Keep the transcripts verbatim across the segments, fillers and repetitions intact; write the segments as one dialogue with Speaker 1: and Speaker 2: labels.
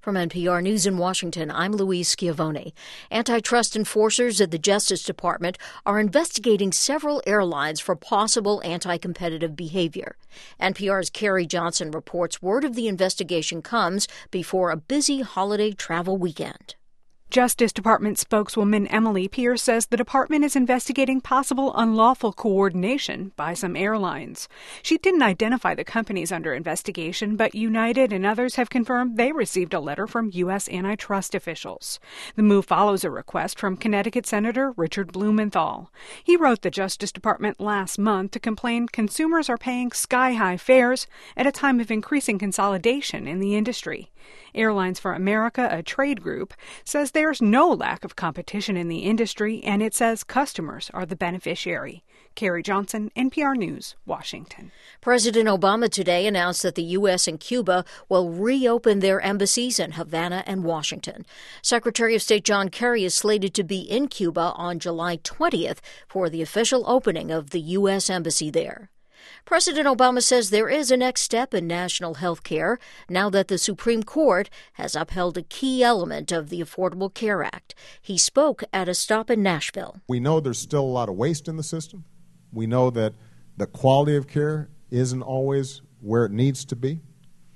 Speaker 1: From N P R News in Washington, I'm Louise Schiavone. Antitrust enforcers at the Justice Department are investigating several airlines for possible anti-competitive behavior. N P R's Carrie Johnson reports word of the investigation comes before a busy holiday travel weekend.
Speaker 2: Justice Department spokeswoman Emily Pierce says the department is investigating possible unlawful coordination by some airlines. She didn't identify the companies under investigation, but United and others have confirmed they received a letter from U S antitrust officials. The move follows a request from Connecticut Senator Richard Blumenthal. He wrote the Justice Department last month to complain consumers are paying sky-high fares at a time of increasing consolidation in the industry. Airlines for America, a trade group, says there's no lack of competition in the industry, and it says customers are the beneficiary. Carrie Johnson, N P R News, Washington.
Speaker 1: President Obama today announced that the U S and Cuba will reopen their embassies in Havana and Washington. Secretary of State John Kerry is slated to be in Cuba on July twentieth for the official opening of the U S embassy there. President Obama says there is a next step in national health care now that the Supreme Court has upheld a key element of the Affordable Care Act. He spoke at a stop in Nashville.
Speaker 3: We know there's still a lot of waste in the system. We know that the quality of care isn't always where it needs to be.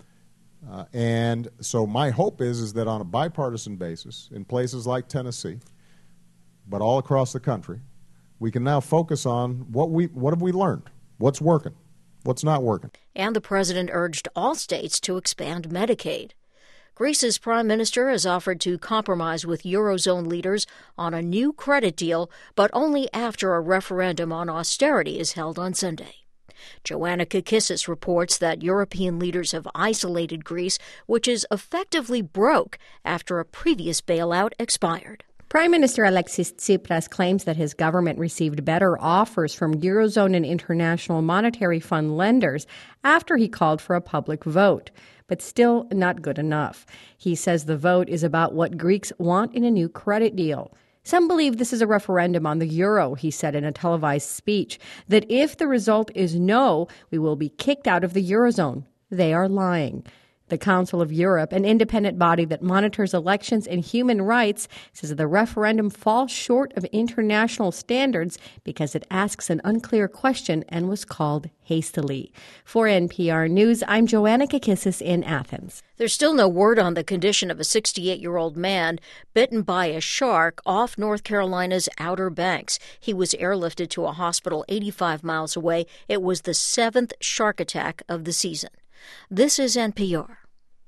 Speaker 3: Uh, and so my hope is, is that on a bipartisan basis, in places like Tennessee, but all across the country, we can now focus on what we what have we learned. What's working? What's not working?
Speaker 1: And the president urged all states to expand Medicaid. Greece's prime minister has offered to compromise with Eurozone leaders on a new credit deal, but only after a referendum on austerity is held on Sunday. Joanna Kakissis reports that European leaders have isolated Greece, which is effectively broke after a previous bailout expired.
Speaker 4: Prime Minister Alexis Tsipras claims that his government received better offers from Eurozone and International Monetary Fund lenders after he called for a public vote, but still not good enough. He says the vote is about what Greeks want in a new credit deal. Some believe this is a referendum on the euro, he said in a televised speech, that if the result is no, we will be kicked out of the Eurozone. They are lying. The Council of Europe, an independent body that monitors elections and human rights, says the referendum falls short of international standards because it asks an unclear question and was called hastily. For N P R News, I'm Joanna Kakissis in Athens.
Speaker 1: There's still no word on the condition of a sixty-eight-year-old man bitten by a shark off North Carolina's Outer Banks. He was airlifted to a hospital eighty-five miles away. It was the seventh shark attack of the season. This is N P R.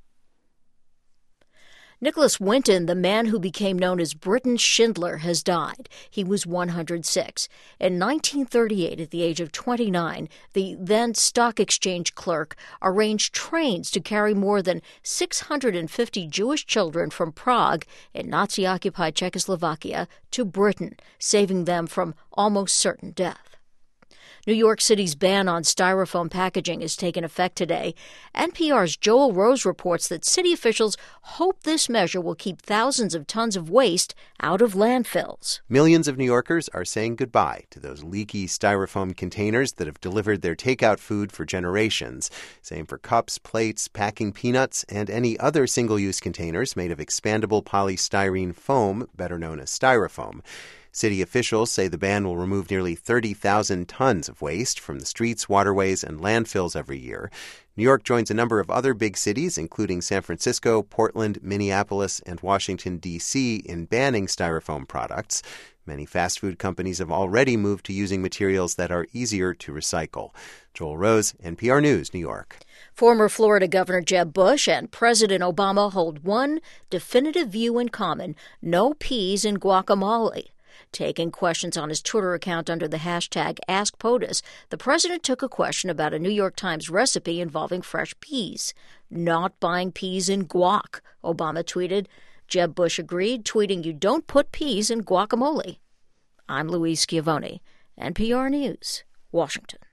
Speaker 1: Nicholas Winton, the man who became known as Britain Schindler, has died. He was one hundred six. In nineteen thirty-eight, at the age of twenty-nine, the then stock exchange clerk arranged trains to carry more than six hundred fifty Jewish children from Prague in Nazi-occupied Czechoslovakia to Britain, saving them from almost certain death. New York City's ban on styrofoam packaging has taken effect today. N P R's Joel Rose reports that city officials hope this measure will keep thousands of tons of waste out of landfills.
Speaker 5: Millions of New Yorkers are saying goodbye to those leaky styrofoam containers that have delivered their takeout food for generations. Same for cups, plates, packing peanuts, and any other single-use containers made of expandable polystyrene foam, better known as styrofoam. City officials say the ban will remove nearly thirty thousand tons of waste from the streets, waterways, and landfills every year. New York joins a number of other big cities, including San Francisco, Portland, Minneapolis, and Washington, D C, in banning styrofoam products. Many fast food companies have already moved to using materials that are easier to recycle. Joel Rose, N P R News, New York.
Speaker 1: Former Florida Governor Jeb Bush and President Obama hold one definitive view in common: no peas in guacamole. Taking questions on his Twitter account under the hashtag AskPOTUS, the president took a question about a New York Times recipe involving fresh peas. Not buying peas in guac, Obama tweeted. Jeb Bush agreed, tweeting, "You don't put peas in guacamole." I'm Louise Schiavone, N P R News, Washington.